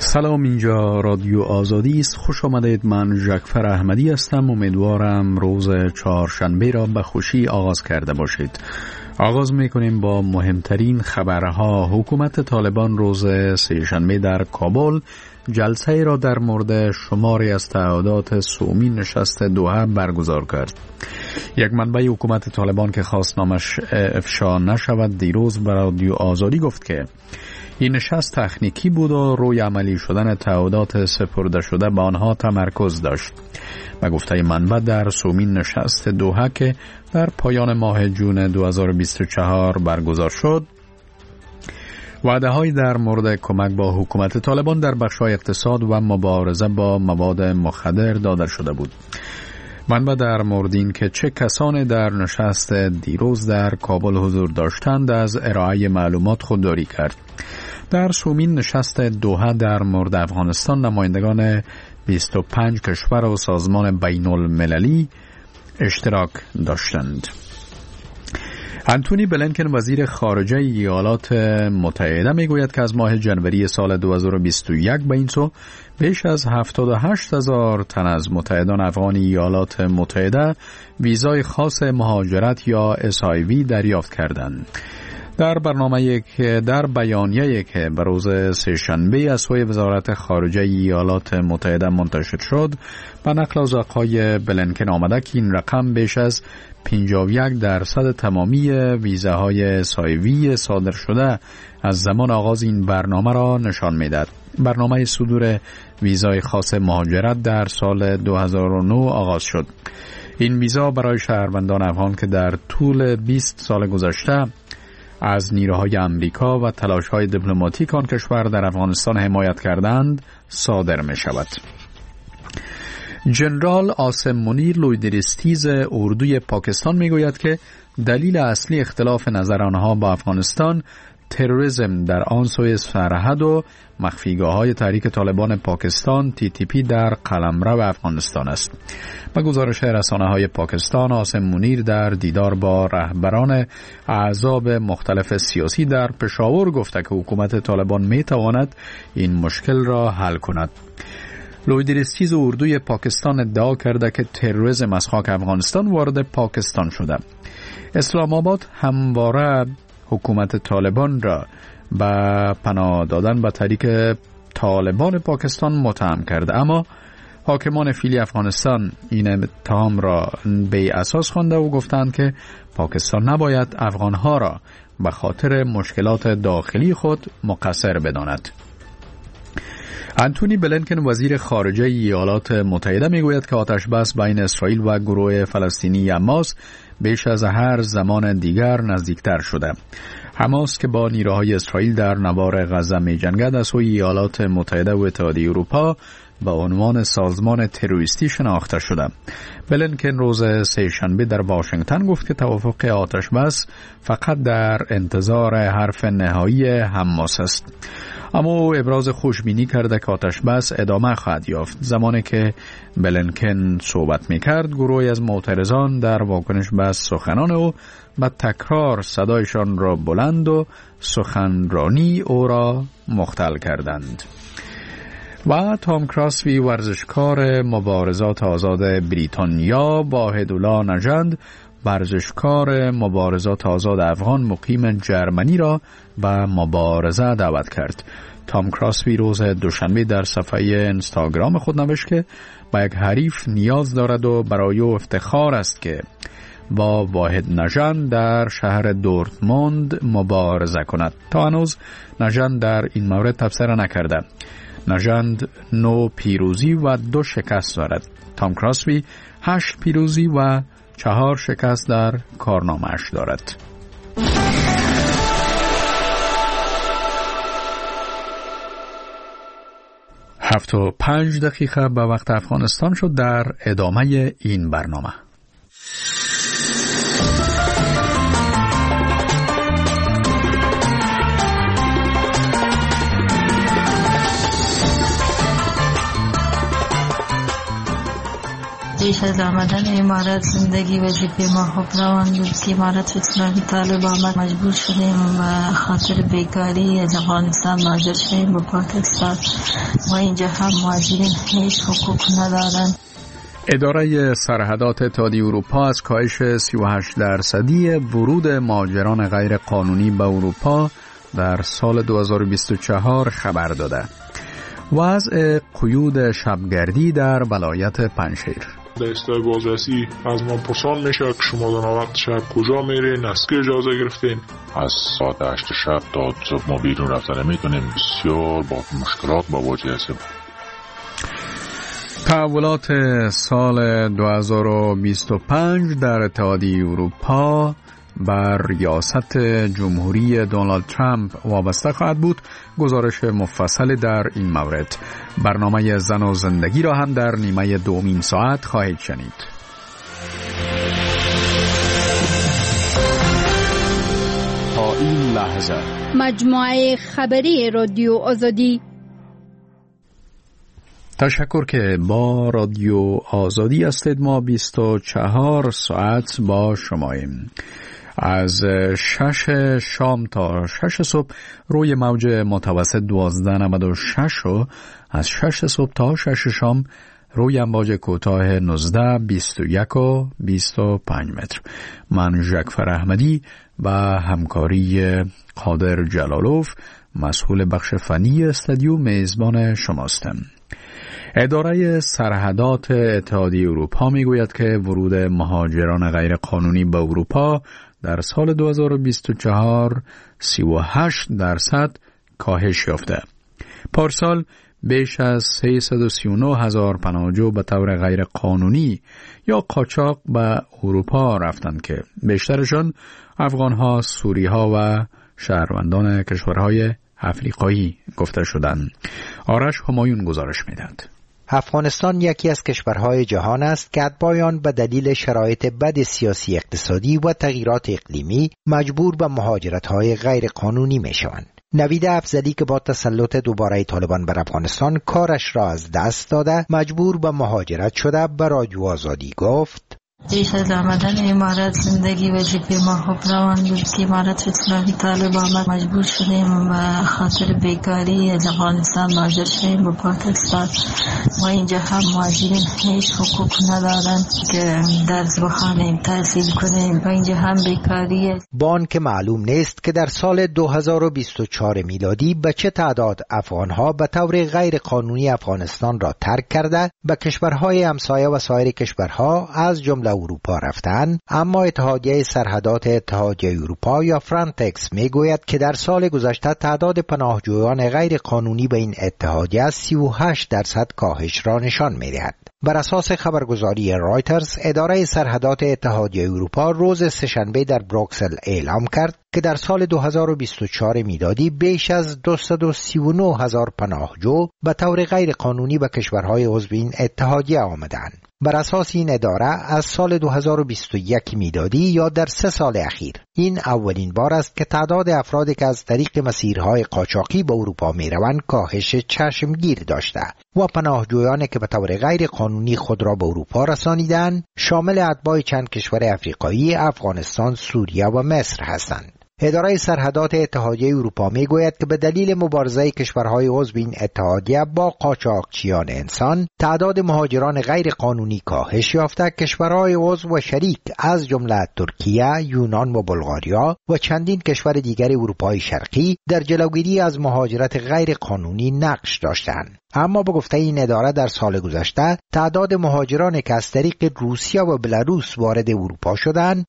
سلام، اینجا رادیو آزادی است. خوش آمدید. من ژکفر احمدی هستم. امیدوارم روز چهارشنبه را به خوشی آغاز کرده باشید. آغاز میکنیم با مهمترین خبرها. حکومت طالبان روز سه‌شنبه در کابل جلسه را در مورد شماری از تعهدات صومی نشست دوحه برگزار کرد. یک منبع حکومت طالبان که خواست نامش افشا نشود دیروز به رادیو آزادی گفت که این نشست تکنیکی بود و روی عملی شدن تعهدات سپرده شده به آنها تمرکز داشت. و گفته منبع در صومین نشست دوحه که در پایان ماه جون 2024 برگزار شد، وعده‌هایی در مورد کمک با حکومت طالبان در بخش‌های اقتصاد و مبارزه با مواد مخدر داده شده بود. منبع در مورد این که چه کسانی در نشست دیروز در کابل حضور داشتند از ارائه معلومات خودداری کرد. در صومین نشست دوحه در مورد افغانستان نمایندگان 25 کشور و سازمان بین المللی اشتراک داشتند. انتونی بلینکن وزیر خارجه ایالات متحده میگوید که از ماه جنوری سال 2021 به این سو بیش از 78,000 تن از متحدان افغان ایالات متحده ویزای خاص مهاجرت یا SIV دریافت کردند. در بیانیه‌ای که به روز سه‌شنبه از سوی وزارت خارجه ایالات متحده منتشر شد، به نقل از آقای بلینکن آمده که این رقم بیش از 51% تمامی ویزاهای SIV صادر شده از زمان آغاز این برنامه را نشان می‌دهد. برنامه صدور ویزای خاص مهاجرت در سال 2009 آغاز شد. این ویزا برای شهروندان افغان که در طول 20 سال گذشته از نیروهای امریکا و تلاش‌های دیپلماتیک آن کشور در افغانستان حمایت کردند صادر می شود. جنرال آسم منیر لویدرستیز اردوی پاکستان می گوید که دلیل اصلی اختلاف نظر آنها با افغانستان تروریسم در آن سوی سرحد و مخفیگاه‌های تحریک طالبان پاکستان TTP در قلمرو افغانستان است. با گزارش رسانه‌های پاکستان، آسم منیر در دیدار با رهبران احزاب مختلف سیاسی در پشاور گفته که حکومت طالبان می‌تواند این مشکل را حل کند. لویدرستیز اردوی پاکستان ادعا کرده که تروریسم از خاک افغانستان وارد پاکستان شده. اسلام آباد همواره حکومت طالبان را به پناه دادن به تحریک طالبان پاکستان متهم کرده، اما حاکمان فعلی افغانستان این اتهام را بی اساس خوانده و گفتند که پاکستان نباید افغانها را به خاطر مشکلات داخلی خود مقصر بداند. انتونی بلینکن وزیر خارجه ایالات متحده میگوید که آتش بس بین اسرائیل و گروه فلسطینی حماس بیش از هر زمان دیگر نزدیکتر شده. حماس که با نیروهای اسرائیل در نوار غزه می جنگد از سوی ایالات متحده و اتحادیه اروپا به عنوان سازمان تروریستی شناخته شده. بلینکن روز سه‌شنبه در واشنگتن گفت که توافق آتش بس فقط در انتظار حرف نهایی حماس است. اما او ابراز خوشبینی کرده که آتش بس ادامه خواهد یافت. زمانی که بلینکن صحبت می‌کرد، گروهی از معترضان در واکنش به سخنان او به تکرار صدایشان را بلند و سخنرانی او را مختل کردند. و تام کراسبی ورزشکار مبارزات آزاد بریتانیا با هدولا نژاد ورزشکار مبارزات آزاد افغان مقیم جرمنی را به مبارزه دعوت کرد. تام کراسبی روز دوشنبه در صفحه اینستاگرام خود نوشت که با یک حریف نیاز دارد و برای او افتخار است که با واحد نژاد در شهر دورتموند مبارزه کند. تا هنوز نژاد در این مورد تبصره نکرده. نژاد 9 پیروزی و 2 شکست دارد. تام کراسبی 8 پیروزی و 4 شکست در کارنامه‌اش دارد. 7:05 به وقت افغانستان شد. در ادامه این برنامه پیش از آمدن امارات زندگی وظیفه ما خوب روان بود که امارات فتنه طالب آمد مجبور شدیم و خاطر بیکاری از افغانستان مهاجر شدیم به پاکستان و اینجا هم مهاجرین هیچ حقوق ندارند. اداره سرحدات اتحادیه اروپا از کاهش 38% ورود مهاجران غیر قانونی به اروپا در سال 2024 خبر داده. وضع قیود شبگردی در ولایت پنجشیر. دسته بازرسی از ما پرسان میشه که شما در وقت شب کجا میرین، از که اجازه گرفتین؟ از ساعت 8 شب تا صبح ما بیرون رفتن نمیتونیم، بسیار با مشکلات مواجه هستیم. تحولات سال 2025 در اتحادیه اروپا بر ریاست جمهوری دونالد ترامپ وابسته خواهد بود. گزارش مفصل در این مورد. برنامه زن و زندگی را هم در نیمه دومین ساعت خواهید شنید. تا این لحظه مجموعه خبری رادیو آزادی. تشکر که با رادیو آزادی هستید. ما 24 ساعت با شماییم. از 6 شام تا 6 صبح روی موج متوسط 1296 و از 6 صبح تا 6 شام روی امواج کوتاه 19 21 و 25 متر. من ژکفر احمدی و همکاری قادر جلالوف مسئول بخش فنی استودیو میزبان شماستم. اداره سرحدات اتحادیه اروپا میگوید که ورود مهاجران غیر قانونی به اروپا در سال 2024 38% کاهش یافته. پارسال بیش از 339,000 پناهجو به طور غیر قانونی یا قاچاق به اروپا رفتند که بیشترشان افغانها، سوریها و شهروندان کشورهای افریقایی گفته شدند. آرش همایون گزارش میدهد. افغانستان یکی از کشورهای جهان است که اتباعان به دلیل شرایط بد سیاسی اقتصادی و تغییرات اقلیمی مجبور به مهاجرت‌های غیر قانونی می‌شوند. نوید افضلی که با تسلط دوباره طالبان بر افغانستان کارش را از دست داده مجبور به مهاجرت شده به رادیو آزادی گفت: پیش از آمدن امارات زندگی وظیفه ما خوب روان بود که امارات فتنه طالب آمد مجبور شدیم و خاطر بیکاری از افغانستان مهاجر شدیم به پاکستان و اینجا هم مهاجرین هیچ حقوق ندارند که درس بخوانیم، تحصیل کنیم و اینجا هم بیکاری است. بان که معلوم نیست که در سال 2024 میلادی به چه تعداد افغانها به طور غیر قانونی افغانستان را ترک کرده به کشورهای همسایه و سایر کشورها از جمله اروپا رفتن، اما اتحادیه سرحدات اتحادیه اروپا یا فرانتکس میگوید که در سال گذشته تعداد پناهجویان غیر قانونی به این اتحادیه 38% کاهش را نشان میدهد. بر اساس خبرگزاری رایترز، اداره سرحدات اتحادیه اروپا روز سه‌شنبه در بروکسل اعلام کرد که در سال 2024 میلادی بیش از 239,000 پناهجو به طور غیر قانونی به کشورهای عضو این اتحادیه آمدند. بر اساس این اداره از سال 2021 میلادی یا در 3 سال اخیر این اولین بار است که تعداد افرادی که از طریق مسیرهای قاچاقی به اروپا میروند کاهش چشمگیر داشته و پناهجویانی که به طور غیر قانونی خود را به اروپا رسانیدند شامل اتباع چند کشور افریقایی، افغانستان، سوریه و مصر هستند. اداره سرحدات اتحادیه اروپا میگوید که به دلیل مبارزه کشورهای عضو این اتحادیه با قاچاقچیان انسان، تعداد مهاجران غیر قانونی کاهش یافته. کشورهای عضو و شریک از جمله ترکیه، یونان و بلغاریا و چندین کشور دیگر اروپای شرقی در جلوگیری از مهاجرت غیر قانونی نقش داشتند. اما به گفته این اداره در سال گذشته تعداد مهاجرانی که از طریق روسیه و بلاروس وارد اروپا شدند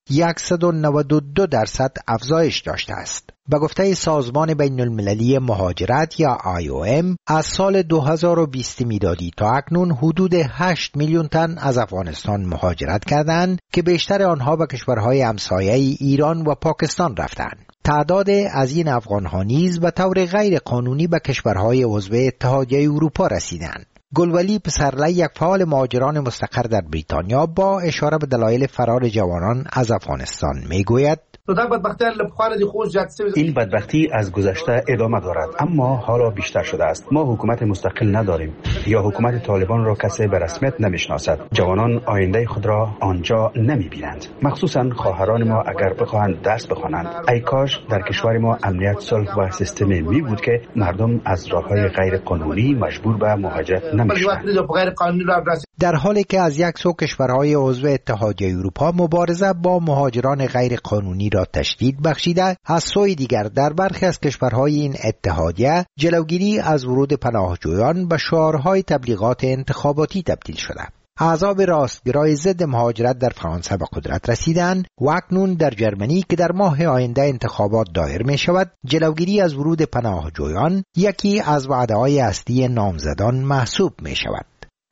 192% افزایش داشته است. به گفته سازمان بین المللی مهاجرت یا IOM از سال 2020 میلادی تا اکنون حدود 8 میلیون تن از افغانستان مهاجرت کردند که بیشتر آنها به کشورهای همسایه ایران و پاکستان رفتند. تعداد از این افغانها نیز به طور غیر قانونی به کشورهای عضو اتحادیه اروپا رسیدند. گلولی پسرلی، یک فعال مهاجران مستقر در بریتانیا، با اشاره به دلایل فرار جوانان از افغانستان میگوید: این بدبختی از گذشته ادامه دارد، اما حالا بیشتر شده است. ما حکومت مستقل نداریم یا حکومت طالبان را کسی به رسمیت نمیشناسد. جوانان آینده خود را آنجا نمیبینند، مخصوصا خواهران ما اگر بخواهند درس بخوانند. ای کاش در کشور ما امنیت، صلح و سیستمی می بود که مردم از راههای غیر قانونی مجبور به مهاجرت نمیشوند. در حالی که از یک سو کشورهای عضو اتحادیه اروپا مبارزه با مهاجران غیر قانونی را تشدید بخشیده، از سوی دیگر در برخی از کشورهای این اتحادیه جلوگیری از ورود پناهجویان به شعارهای تبلیغات انتخاباتی تبدیل شده. احزاب راستگرای ضد مهاجرت در فرانسه به قدرت رسیدند و اکنون در جرمنی که در ماه آینده انتخابات دایر می شود، جلوگیری از ورود پناهجویان یکی از وعده‌های اصلی نامزدان محسوب می شود.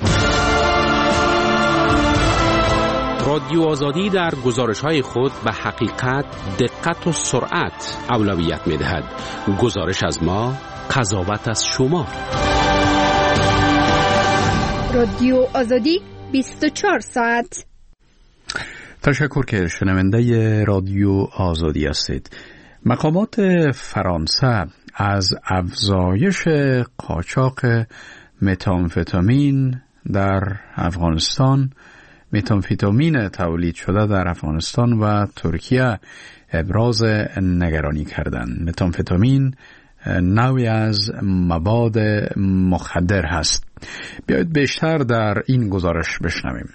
رادیو آزادی در گزارش‌های خود به حقیقت، دقت و سرعت اولویت می‌دهد. گزارش از ما، قضاوت از شما. رادیو آزادی 24 ساعت. تشکر که شنونده رادیو آزادی هستید. مقامات فرانسه از افزایش قاچاق متامفتامین در افغانستان، متامفتامین تولید شده در افغانستان و ترکیه ابراز نگرانی کردند. متامفتامین نوعی از مواد مخدر هست. بیایید بیشتر در این گزارش بشنویم.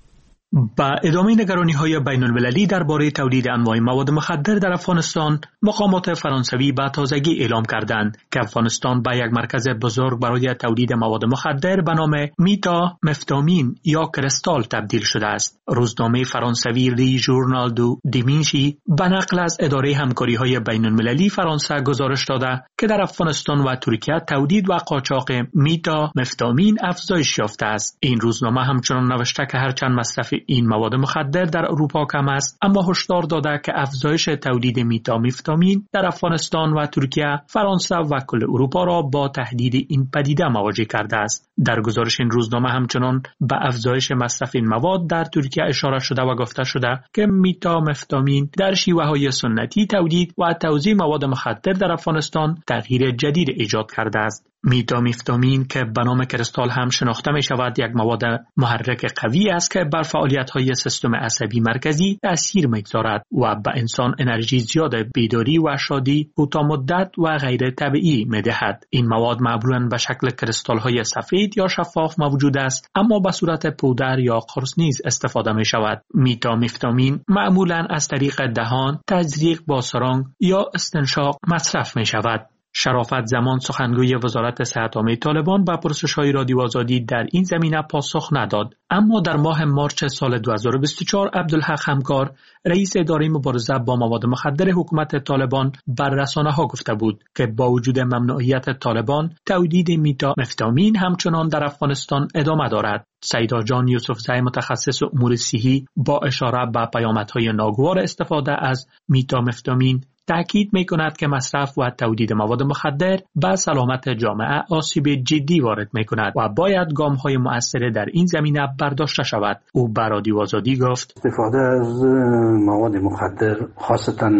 با ادامه نگرانی‌های بین‌المللی درباره تولید انواع مواد مخدر در افغانستان، مقامات فرانسوی به تازگی اعلام کردند که افغانستان به یک مرکز بزرگ برای تولید مواد مخدر به نام میتامفتامین یا کرستال تبدیل شده است. روزنامه فرانسوی لی ژورنال دو دیمینشی به نقل از اداره همکاری‌های بین‌المللی فرانسه گزارش داده که در افغانستان و ترکیه تولید و قاچاق میتامفتامین افزایش یافته است. این روزنامه همچنان نوشته که هرچند مصرف این مواد مخدر در اروپا کم است، اما هشدار داده که افزایش تولید میتامفتامین در افغانستان و ترکیه، فرانسه و کل اروپا را با تهدید این پدیده مواجه کرده است. در گزارش این روزنامه همچنان به افزایش مصرف این مواد در ترکیه اشاره شده و گفته شده که میتامفتامین در شیوه‌های سنتی تولید و توزیع مواد مخدر در افغانستان تغییر جدید ایجاد کرده است. میتامفتامین که به نام کرستال هم شناخته می شود، یک مواد محرک قوی است که بر فعالیت‌های سیستم عصبی مرکزی تأثیر می‌گذارد و به انسان انرژی زیاد، بیداری و شادی کوتاه مدت و غیر طبیعی می‌دهد. این مواد معمولاً به شکل کرستال‌های سفید یا شفاف موجود است، اما به صورت پودر یا قرص نیز استفاده می‌شود. میتامفتامین معمولاً از طریق دهان، تزریق با سرنگ یا استنشاق مصرف می‌شود. شرافت زمان، سخنگوی وزارت صحت عامه طالبان، به پرسش‌های رادیو آزادی در این زمینه پاسخ نداد. اما در ماه مارچ سال 2024 عبدالحق همکار، رئیس اداره مبارزه با مواد مخدر حکومت طالبان، بر رسانه‌ها گفته بود که با وجود ممنوعیت طالبان، تولید میتامفتامین همچنان در افغانستان ادامه دارد. سیدا جان یوسفزای، متخصص امور صحی، با اشاره به پیامدهای ناگوار استفاده از میتامفتامین تأکید می‌کند که مصرف و تولید مواد مخدر به سلامت جامعه آسیب جدی وارد می‌کند و باید گام‌های مؤثر در این زمینه برداشته شود. او به رادیو آزادی گفت: استفاده از مواد مخدر، خاصتاً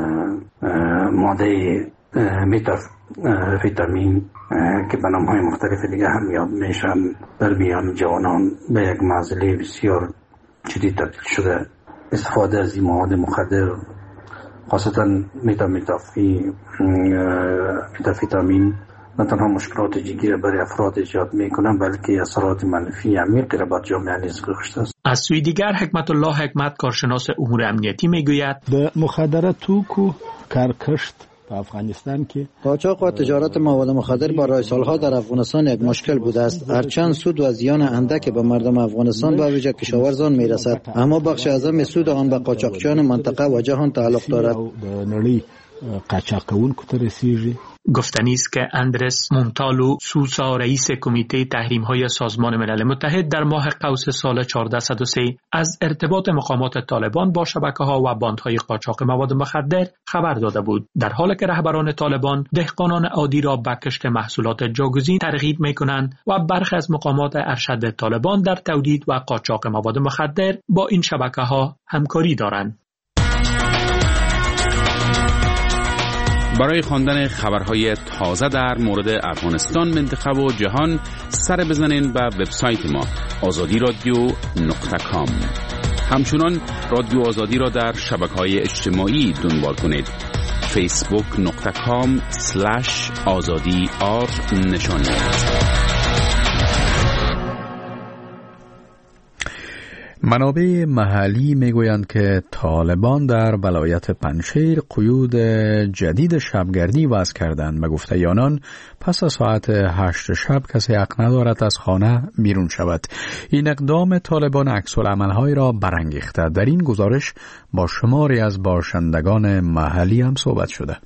ماده میتامفتامین که به نام‌های مختلف دیگه هم یاد میشن، در میان جوانان به یک معضله بسیار جدی تبدیل شده. استفاده از این مواد مخدر، خاصتا میتامفتامین، نه تنها مشکلات جدی را برای افراد ایجاد میکنند، بلکه اثرات منفی عمیقی را بر جامعه نیز گذاشته است. از سوی دیگر حکمت الله حکمت، کارشناس امور امنیتی، میگوید د مخدرات توکو کارکشت په افغانستان کې قاچاق و تجارت مواد مخدر برای سالها در افغانستان یک مشکل بوده است. هرچند سود و زیان اندک به مردم افغانستان به ویژه کشاورزان میرسد، اما بخش اعظم سود آن به قاچاقچیان منطقه و جهان تعلق دارد. د نړۍ قاچاق کوونکو ته رسیږي. گفتنی است که اندرس مونتالو سوسا، رئیس کمیته تحریم‌های سازمان ملل متحد، در ماه قوس سال 1403 از ارتباط مقامات طالبان با شبکه‌ها و باندهای قاچاق مواد مخدر خبر داده بود، در حالی که رهبران طالبان دهقانان عادی را به کشت محصولات جاگزین ترغیب می‌کنند و برخی از مقامات ارشد طالبان در تولید و قاچاق مواد مخدر با این شبکه‌ها همکاری دارند. برای خواندن خبرهای تازه در مورد افغانستان، منطقه و جهان سر بزنین به وبسایت ما azadi.radio.com. همچنان رادیو آزادی را در شبکه‌های اجتماعی دنبال کنید. facebook.com/azadi نشانی. منابع محلی میگویند که طالبان در ولایت پنجشیر قیود جدید شبگردی وضع کردند. به گفته آنان پس از ساعت 8 شب کسی حق ندارد از خانه بیرون شود. این اقدام طالبان عکس‌العمل‌های را برانگیخته. در این گزارش با شماری از باشندگان محلی هم صحبت شده.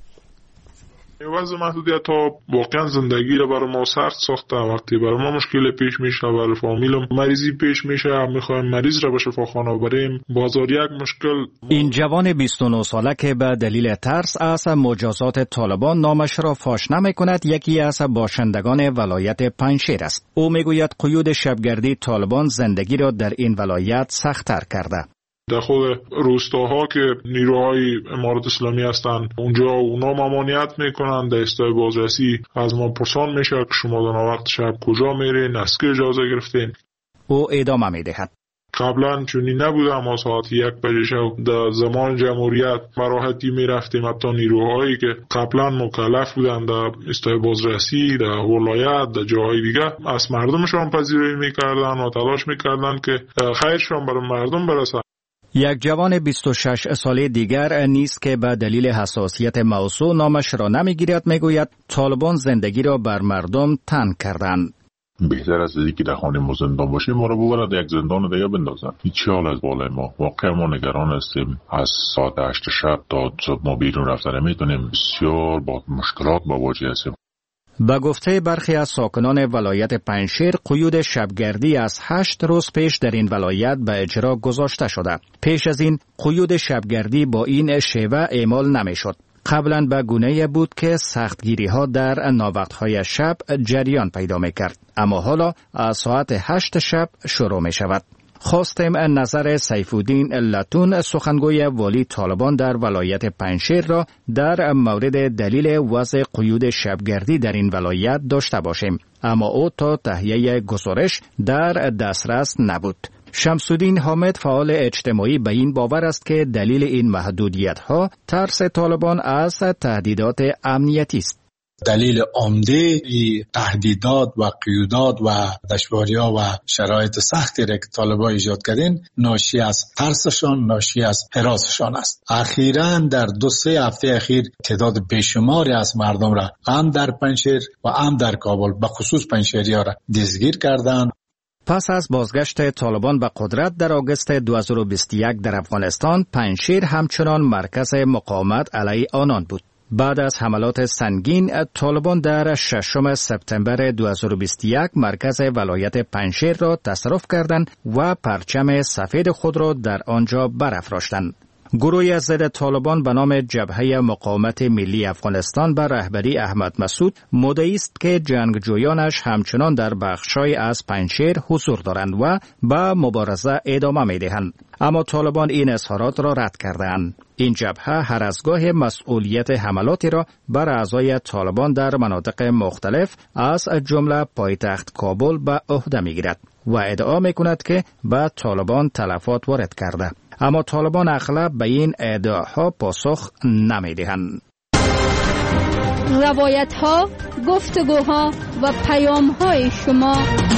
وضع محدودیت ها واقعا زندگی را برای ما سخت ساخته. وقتی برای ما مشکل پیش میشه، برای فامیلم مریضی پیش میشه، میخوایم مریض را به شفاخانه بریم، بازار یک مشکل. این جوان 29 ساله که به دلیل ترس از مجازات طالبان نامش را فاش نمیکند، یکی از باشندگان ولایت پنجشیر است. او میگوید قیود شبگردی طالبان زندگی را در این ولایت سخت‌تر کرده. در خود روستاها که نیروهای امارت اسلامی هستند، اونجا اونا ممانعت میکنن. در استای بازرسی از ما پرسان میشه که شما در وقت شب کجا میرین، از که اجازه گرفتین. او ادامه میدهد: قبلا چونی نبوده، ما ساعت 1 بجه شب در زمان جمهوریت براحتی میرفتیم. حتی نیروهایی که قبلا مکلف بودن در استای بازرسی، در ولایت، در جاهای دیگه، از مردمشان پذیرایی میکردن و تلاش میکردن که خیرشان برای مردم برسه. یک جوان 26 ساله دیگر نیز که به دلیل حساسیت موضوع نامش را نمیگیرد میگوید طالبان زندگی را بر مردم تنگ کردند. بهتر است که در خانه ما زندان باشیم، ما را ببرد یک زندان دیگه بندازن. هیچ حال از بالای ما. واقعا ما نگران هستیم. از ساعت 8 شب تا صبح ما بیرون رفتن نمیتونیم. بسیار با مشکلات مواجه هستیم. به گفته برخی از ساکنان ولایت پنجشیر، قیود شبگردی از 8 روز پیش در این ولایت به اجرا گذاشته شده. پیش از این قیود شبگردی با این شیوه اعمال نمیشد. قبلا به گونه‌ای بود که سختگیری ها در ناوقت‌های شب جریان پیدا می‌کرد، اما حالا از ساعت 8 شب شروع می‌شود. خواستیم نظر سیفالدین لتون، سخنگوی والی طالبان در ولایت پنجشیر را در مورد دلیل وضع قیود شبگردی در این ولایت داشته باشیم، اما او تا تهیه گزارش در دسترس نبود. شمس‌الدین حامد، فعال اجتماعی، به این باور است که دلیل این محدودیت‌ها ترس طالبان از تهدیدات امنیتی است. دلیل عمده تهدیدات و قیودات و دشواری‌ها و شرایط سختی را که طالبان ایجاد کردن ناشی از ترسشان، ناشی از هراسشان است. اخیراً در 2-3 هفته اخیر تعداد بیشماری از مردم را هم در پنجشیر و هم در کابل به خصوص پنجشیری‌ها را دستگیر کردند. پس از بازگشت طالبان به قدرت در آگوست 2021 در افغانستان، پنجشیر همچنان مرکز مقاومت علیه آنان بود. بعد از حملات سنگین، طالبان در 6 سپتامبر 2021 مرکز ولایت پنجشیر را تصرف کردند و پرچم سفید خود را در آنجا برافراشتند. گروهی ضد طالبان به نام جبهه مقاومت ملی افغانستان به رهبری احمد مسعود مدعی است که جنگجویانش همچنان در بخش‌های از پنجشیر حضور دارند و به مبارزه ادامه می‌دهند، اما طالبان این اظهارات را رد کردند. این جبهه هر از گاه مسئولیت حملاتی را بر اعضای طالبان در مناطق مختلف از جمله پایتخت کابل به عهده می‌گیرد و ادعا می‌کند که به طالبان تلفات وارد کرده، اما طالبان اغلب به این ادعاها پاسخ نمی‌دهند. روایت‌ها، گفتگوها و پیام‌های شما.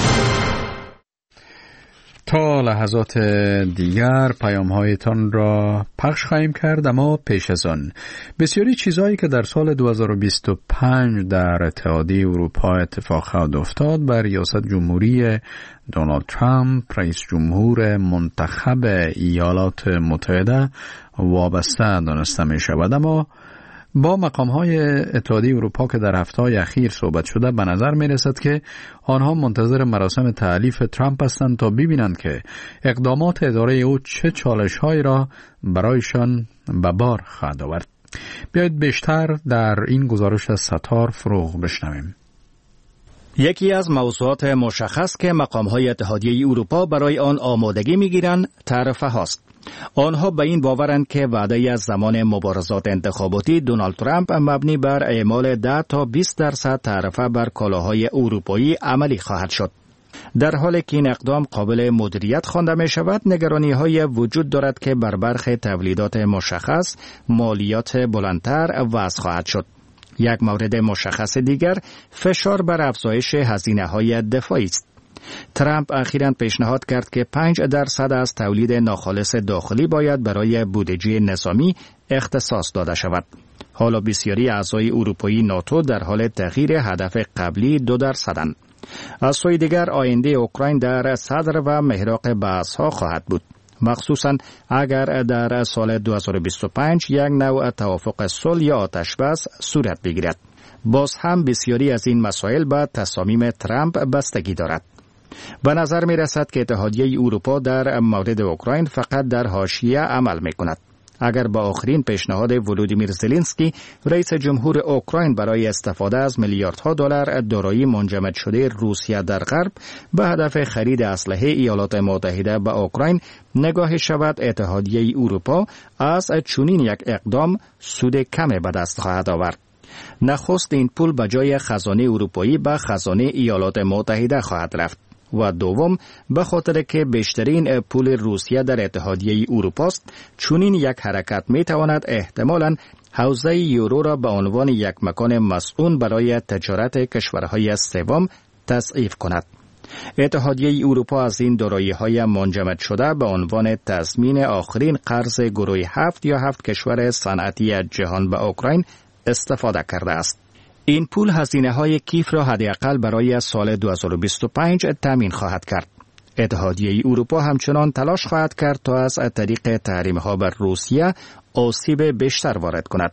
تا لحظات دیگر پیام‌هایتان را پخش خواهیم کرد، اما پیش از آن بسیاری چیزهایی که در سال 2025 در اتحادیه اروپا اتفاق خواهد افتاد بر ریاست جمهوری دونالد ترامپ، رئیس جمهور منتخب ایالات متحده، وابسته دانسته می شود. اما با مقام‌های اتحادیه اروپا که در هفته‌های اخیر صحبت شده، به نظر می‌رسد که آنها منتظر مراسم تعریف ترامپ هستند تا ببینند که اقدامات اداره او چه چالش‌هایی را برایشان به بار خواهد آورد. بیایید بیشتر در این گزارش از ستار فروغ بشنویم. یکی از موضوعات مشخص که مقام‌های اتحادیه اروپا برای آن آمادگی می‌گیرند تعرفه هاست. آنها به این باورند که وعده از زمان مبارزات انتخاباتی دونالد ترامپ مبنی بر اعمال 10 تا 20% تعرفه بر کالاهای اروپایی عملی خواهد شد. در حالی که این اقدام قابل مدیریت خوانده می شود، نگرانی‌های وجود دارد که بر برخی تولیدات مشخص مالیات بلندتر وضع خواهد شد. یک مورد مشخص دیگر فشار بر افزایش هزینه‌های دفاعی است. ترامپ اخیراً پیشنهاد کرد که 5% از تولید ناخالص داخلی باید برای بودجه نظامی اختصاص داده شود. حالا بسیاری اعضای اروپایی ناتو در حال تغییر هدف قبلی 2%. از سوی دیگر آینده اوکراین در صدر و محراق بحث‌ها خواهد بود، مخصوصاً اگر در سال 2025 یک نوع توافق صلح یا آتش‌بس صورت بگیرد. باز هم بسیاری از این مسائل به تصامیم ترامپ بستگی دارد. به نظر می رسد که اتحادیه اروپا در مورد اوکراین فقط در حاشیه عمل می کند. اگر با آخرین پیشنهاد ولودیمیر زلنسکی رئیس جمهور اوکراین برای استفاده از میلیاردها دلار دارایی منجمد شده روسیه در غرب به هدف خرید اسلحه ایالات متحده به اوکراین نگاه شود، اتحادیه اروپا از چنین یک اقدام سود کم به دست خواهد آورد. نخست این پول به جای خزانه اروپایی به خزانه ایالات متحده خواهد رفت و دوم به خاطر که بیشترین پول روسیه در اتحادیه اروپا است، چنین یک حرکت می تواند احتمالاً حوزه یورو را به عنوان یک مکان مسئول برای تجارت کشورهای سوم تضعیف کند. اتحادیه اروپا از این دارایی‌های منجمد شده به عنوان تضمین آخرین قرض گروه 7 یا 7 کشور صنعتی جهان به اوکراین استفاده کرده است. این پول هزینه‌های کیف را حداقل برای سال 2025 تامین خواهد کرد. اتحادیه اروپا همچنان تلاش خواهد کرد تا از طریق تحریم‌ها بر روسیه آسیب بیشتر وارد کند.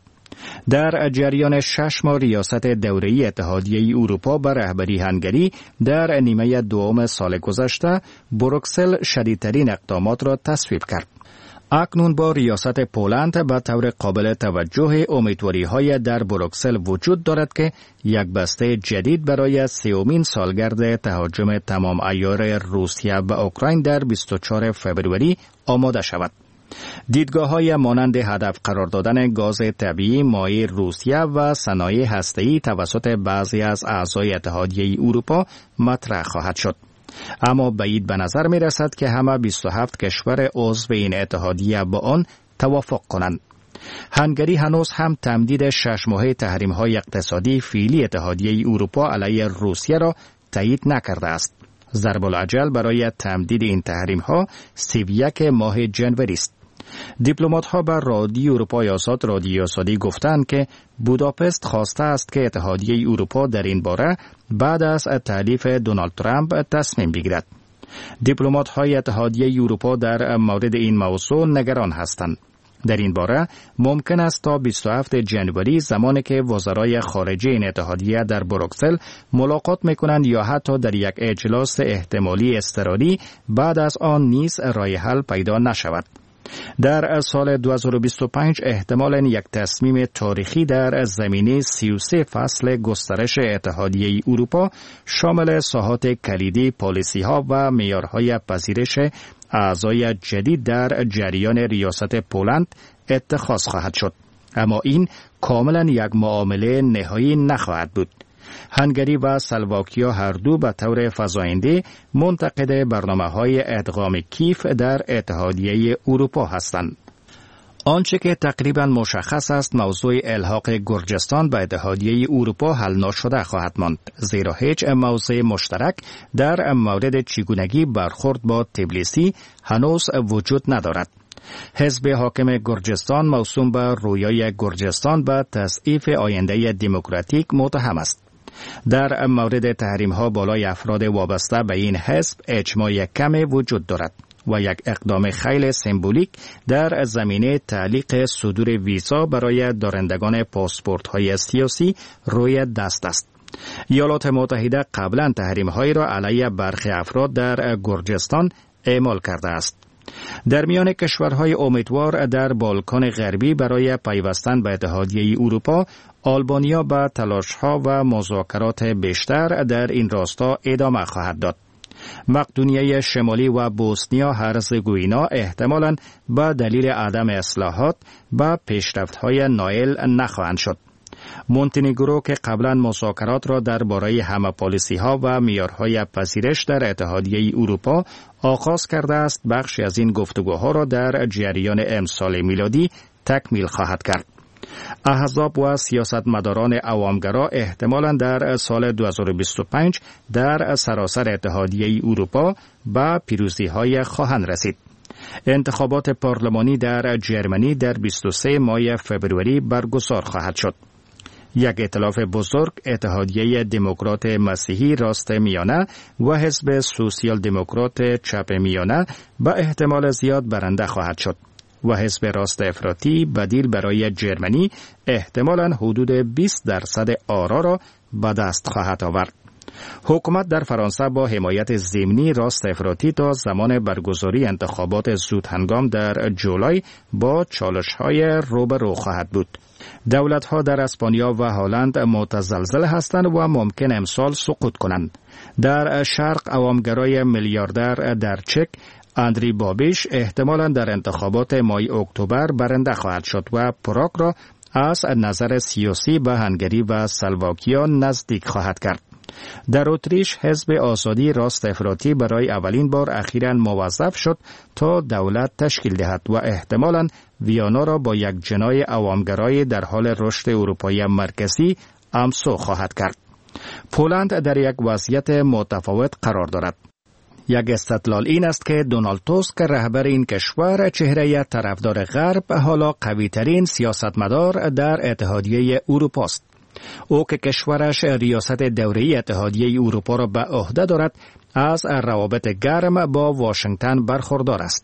در جریان 6 ماه ریاست دوره‌ای اتحادیه اروپا به رهبری هنگری در نیمه دوم سال گذشته، بروکسل شدیدترین اقدامات را تصویب کرد. اکنون با ریاست پولند به طور قابل توجه امیدواری‌های در بروکسل وجود دارد که یک بسته جدید برای 30مین سالگرد تهاجم تمام عیار روسیه به اوکراین در 24 فوریه آماده شود. دیدگاه‌های مانند هدف قرار دادن گاز طبیعی مایع روسیه و صنایع هسته‌ای توسط بعضی از اعضای اتحادیه اروپا مطرح خواهد شد. اما بعید به نظر می رسد که همه 27 کشور عضو این اتحادیه با آن توافق کنند. هنگری هنوز هم تمدید 6 ماهه تحریم‌های اقتصادی فعلی اتحادیه اروپا علیه روسیه را تایید نکرده است. ضرب العجل برای تمدید این تحریم‌ها 31 ماه ژانویه است. دیپلمات‌ها به رادیو اروپای آزاد رادیو آزادی گفتند که بوداپست خواسته است که اتحادیه اروپا در این باره بعد از تحلیف دونالد ترامپ تصمیم بگیرد. دیپلمات‌های اتحادیه اروپا در مورد این موضوع نگران هستند. در این باره ممکن است تا 27 ژانویه زمانی که وزرای خارجه این اتحادیه در بروکسل ملاقات می‌کنند یا حتی در یک اجلاس احتمالی اضطراری بعد از آن نیز راه حل پیدا نشود. در سال 2025 احتمالاً یک تصمیم تاریخی در زمینه 33 فصل گسترش اتحادیه اروپا شامل ساحات کلیدی، پالیسی‌ها و معیارهای پذیرش اعضای جدید در جریان ریاست پولند اتخاذ خواهد شد. اما این کاملاً یک معامله نهایی نخواهد بود. هنگری و اسلواکیا هر دو به طور فزاینده منتقد برنامه‌های ادغام کیف در اتحادیه اروپا هستند. آنچه که تقریباً مشخص است موضوع الحاق گرجستان به اتحادیه اروپا حل نشده خواهد ماند، زیرا هیچ موضع مشترک در مورد چگونگی برخورد با تبلیسی هنوز وجود ندارد. حزب حاکم گرجستان موسوم به رویای گرجستان به تضعیف آینده دموکراتیک متهم است. در مورد تحریم‌ها بالای افراد وابسته به این حزب اجماع کمی وجود دارد و یک اقدام خیلی سمبولیک در زمینه تعلیق صدور ویزا برای دارندگان پاسپورت‌های سیاسی روی دست است. ایالات متحده قبلا تحریم‌هایی را علیه برخی افراد در گرجستان اعمال کرده است. در میان کشورهای امیدوار در بالکان غربی برای پیوستن به اتحادیه اروپا، آلبانیا به تلاش‌ها و مذاکرات بیشتر در این راستا ادامه خواهد داد. مقدونیه شمالی و بوسنیا هرزگوینا احتمالاً به دلیل عدم اصلاحات به پیشرفت‌های نایل نخواهند شد. مونتنگرو که قبلا مذاکرات را درباره همه پالیسی‌ها و معیارهای پذیرش در اتحادیه اروپا آغاز کرده است، بخشی از این گفتگوها را در جریان امسال میلادی تکمیل خواهد کرد. احزاب و سیاستمداران عوامگرا احتمالاً در سال 2025 در سراسر اتحادیه اروپا به پیروزی‌های خواهند رسید. انتخابات پارلمانی در جرمنی در 23 ماه فوریه برگزار خواهد شد. یک ائتلاف بزرگ، اتحادیه دموکرات مسیحی راست میانه و حزب سوسیال دموکرات چپ میانه به احتمال زیاد برنده خواهد شد و حزب راست افراطی بدیل برای جرمنی احتمالاً حدود 20% آرا را به دست خواهد آورد. حکومت در فرانسه با حمایت ضمنی راست افراطی تا زمان برگزاری انتخابات زود هنگام در جولای با چالش‌های روبرو خواهد بود. دولت‌ها در اسپانیا و هلند متزلزل هستند و ممکن امسال سقوط کنند. در شرق عوامگرای میلیاردر در چک اندری بابیش احتمالاً در انتخابات ماه اکتبر برنده خواهد شد و پراگ را از نظر سیاسی به هنگری و سلواکیا نزدیک خواهد کرد. در اتریش حزب آزادی راست افراطی برای اولین بار اخیراً موظف شد تا دولت تشکیل دهد و احتمالاً ویانا را با یک جناح عوامگرای در حال رشد اروپای مرکزی امسو خواهد کرد. پولند در یک وضعیت متفاوت قرار دارد. یک استدلال این است که دونالد توسک رهبر این کشور چهره طرفدار غرب حالا قوی‌ترین سیاستمدار در اتحادیه اروپا است. او که کشورش ریاست دوره‌ای اتحادیه اروپا را به عهده دارد، از روابط گرم با واشنگتن برخوردار است.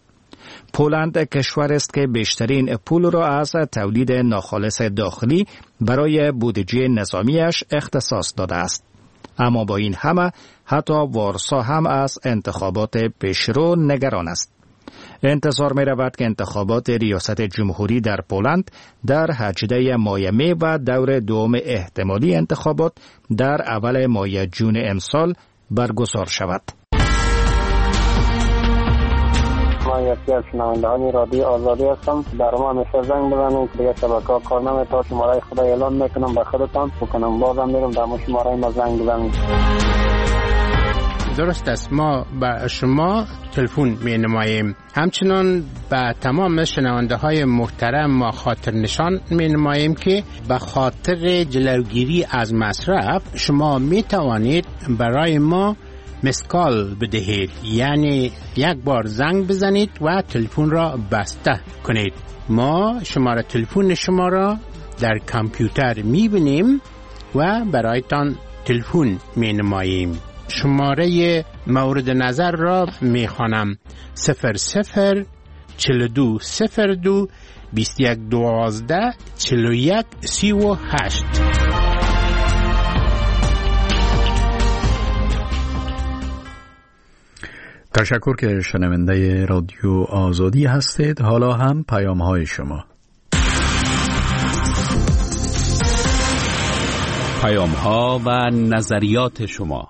پولند کشور است که بیشترین پول را از تولید ناخالص داخلی برای بودجه نظامیش اختصاص داده است. اما با این همه حتی وارسا هم از انتخابات پیشرو نگران است. انتظار می رود که انتخابات ریاست جمهوری در پولند در 18 ماه می و دور دوم احتمالی انتخابات در اول ماه جون امسال برگزار شود. من یکی از شنوندگان رادیو آزادی هستم. در ما همیشه زنگ بزنید که دیگه شبکه‌ها کار نمی‌کنه. تا شماره خدا اعلان میکنم به خودتان بکنم بازم میرم در شماره ما زنگ بزنید. درست است، ما به شما تلفن می نماییم. همچنان به تمام شنونده های محترم ما خاطر نشان می نماییم که به خاطر جلوگیری از مصرف شما می توانید برای ما مسکال بدهید، یعنی یک بار زنگ بزنید و تلفن را بسته کنید. ما شماره تلفن شما را در کامپیوتر می بینیم و برایتان تلفن می نماییم. شماره مورد نظر را می خوانم: 00 42 02 21 12 41 38. تشکر که شنونده رادیو آزادی هستید. حالا هم پیام های شما. پیام ها و نظریات شما.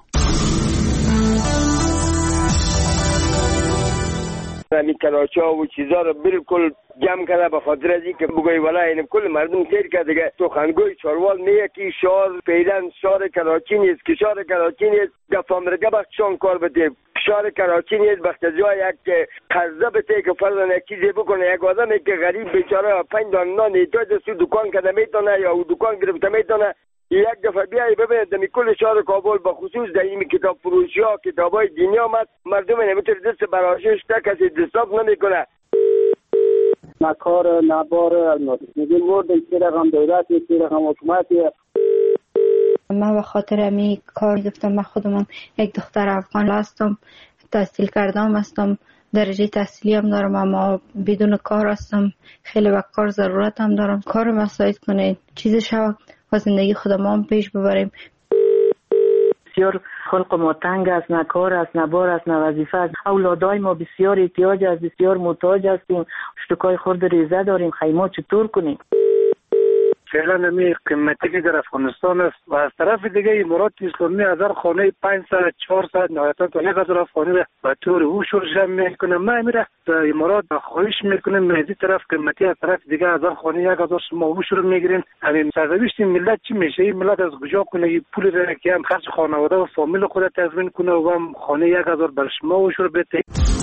همین کلاچا و چیزا رو بالکل جمع کرده به خاطر از اینکه بگوی والا این کل مردم سیر کرده دیگه سخنگوی چاروال میگه که شهر فعلا شهر کراچی نیست، که شهر کراچی نیست گفامرگه بخشان کار بده. شهر کراچی نیست وقت جای یک قرضه بده که فرضاً یک چیزی بکنه. یک آدمی که غریب بیچاره 5 دانه نان احتیاج است دکان کرده میتونه یا دکان گرفته میتونه، یک دفعه بیایی ببینید در کل شهر کابل به خصوص در این کتاب فروشی ها کتابای دینی آمد، مردم نمیتونه دست براشش تا کسی دستاب نمیکنه. نه کار نه بار میگیم مورد این رقم دولت این رقم حکومت. من به خاطر امی کار گفتم. من خودم یک دختر افغان هستم، تحصیل کردم هستم، درجه تحصیلی هم دارم، اما بدون کار هستم. خیلی وقت کار ضرورت هم دارم. کار مساعد کنید، چیز شو و زندگی خودم هم پیش ببریم. بسیار خلق ما تنگ است، نه کار است، نه بار است، نه وظیفه است. اولادای ما بسیار احتیاج است، بسیار محتاج هستیم. اشتکای خورد ریزه داریم، خیمه چطور کنیم؟ فعلا می قیمتی که در افغانستان است و از طرف دیگه امارات اسلامی هزار خانه 500 400 نهایتا تا 1000 خانه به طور اوشور جمع میکنه. ما میره در امارات خواهش میکنیم از این طرف قیمتی از طرف دیگه 1000 خانه 1000 شما اوشور میگیرین. همین سرنوشت ملت چی میشه؟ این ملت از کجا کنه این پول را که هم خرج خانواده و فامیل خود تضمین کنه و هم خانه 1000 بر شما اوشور بده.